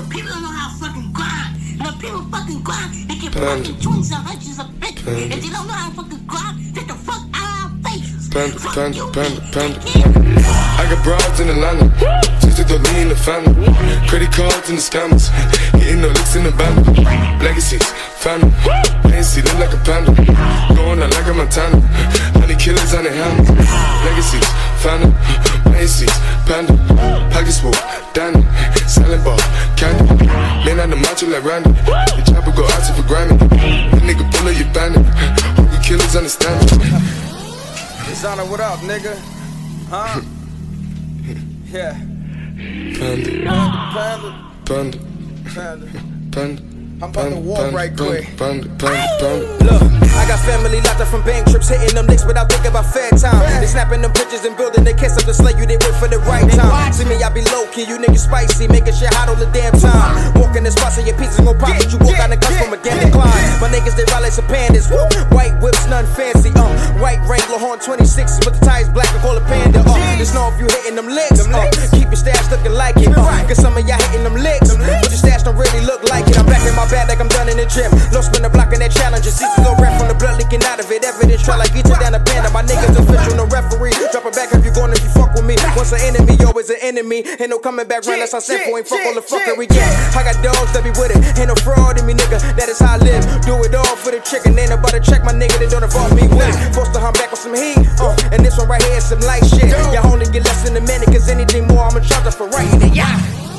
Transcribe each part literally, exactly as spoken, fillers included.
people don't know how to fucking grind. And the people fucking grind, they get fucking twenty-seven hundreds of bitches. If they don't know how to fucking grind, get the fuck out of our faces. Panda, panda, panda, panda, panda. I got broads in Atlanta, just took the lean in the family. Credit cards and the scammers, hitting the licks in the band. Legacies, family, A N C look like a panda. Going out like a Montana, honey killers on the helmet. Legacies, family, A N C's, panda. Pockets full, Danny, selling ball, candy. Man on the macho like Randy, the chopper go out to for Grammy. The nigga pull up your bandit, hungry killers understand me. Designer, what up, nigga? Huh? Yeah. Panda, Panda, panda, panda. panda. I'm about to walk right quick. Panda, panda, panda. Look, I got family locked up from bank trips, hitting them licks without thinking about fair time. They snapping them pictures and building their kiss up to slay you, they wait for the right time. See me, I be low key, you niggas spicy, making shit hot all the damn time. Walking the spots and your pieces gon' pop, but you walk out and come from a damn decline. My niggas, they ride like some pandas, woo. White whips, nothing fancy, uh. White Wrangler Horn twenty-sixes with the tires black and call a panda, uh. Just know if you hitting them licks, uh. Keep your stash looking like it, uh. Cause some of y'all hitting them licks, but your stash don't really look like it. I'm back in my bag like I'm done in the gym. Low spin the block in that challenge. Seats go red from the blood leaking out of it. Evidence try like get you down the panda. My niggas official, no referee. Drop it back if you going if you fuck with me. Once an enemy, always an enemy. Ain't no coming back round unless I sent for him. Fuck all the fuckery. Yeah, I got dogs that be with it. Ain't no fraud in me, nigga. That is how I live. Do it all for the chicken. Ain't nobody check my nigga. They don't involve me with it. Forced to hum back with some heat. Uh, and this one right here is some light shit. Y'all only get less in a minute. Cause anything more, I'ma charge us for writing it. Yeah.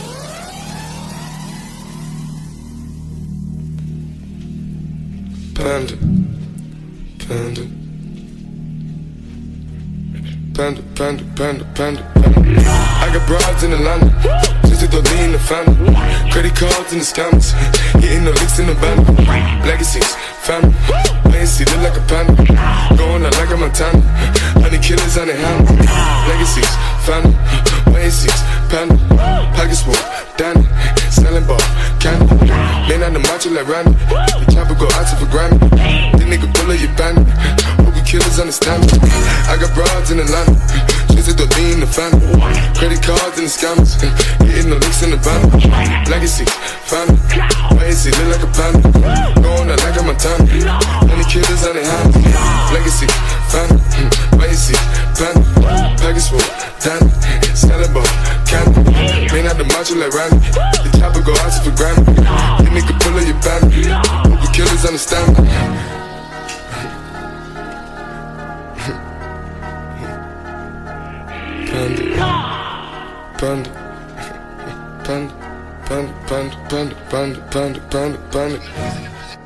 Panda, panda, panda, panda, panda, panda, panda. I got broads in Atlanta, just took the lean in the family. Credit cards and the scammers, hitting the licks in the band. Legacies, family, A N C look like a panda. Going out like a Montana, honey killers on the helmet. Legacies, family, A N C's, panda. Pockets full, Danny, selling ball, candy. Man on the macho like Randy, the chopper go out to for Grammy. The nigga pull up your bandit, hungry killers understand me. I got broads in Atlanta, just took the lean in the family. Credit cards and the scammers, hitting the licks in the band. Legacy, family, A N C look like a panda. Going out like a Montana, honey killers on the hand. Legacy, family, A N C, panda. Package full, Danny, selling ball, candy. Man out the macho like Randy, the chopper go out to for Grammy. The nigga pull up your bandit, hungry killers understand me. Panda, panda, panda, panda, panda, panda, panda, panda, panda, panda.